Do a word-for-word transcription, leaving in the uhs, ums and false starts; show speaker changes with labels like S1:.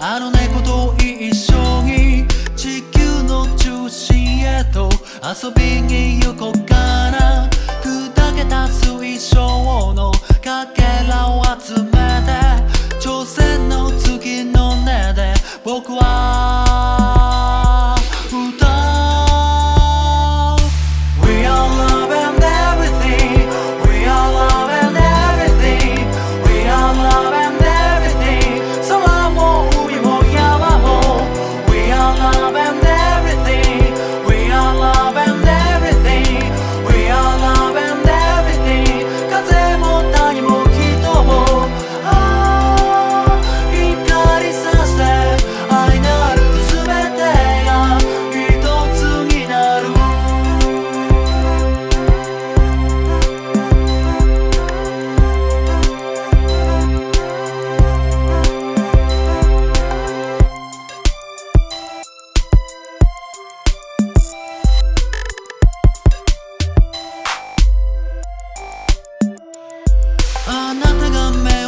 S1: あの猫と一緒に地球の中心へと遊びに行こうかな。砕けた水晶のかけらを集めて挑戦の次の音で僕は歌う We are love and everything We are love and everything We are love and everything 空も海も山も We are love and everything We are love and everything We are love and everything 風も谷も人もああ光さして愛なる全てが一つになるあなたが目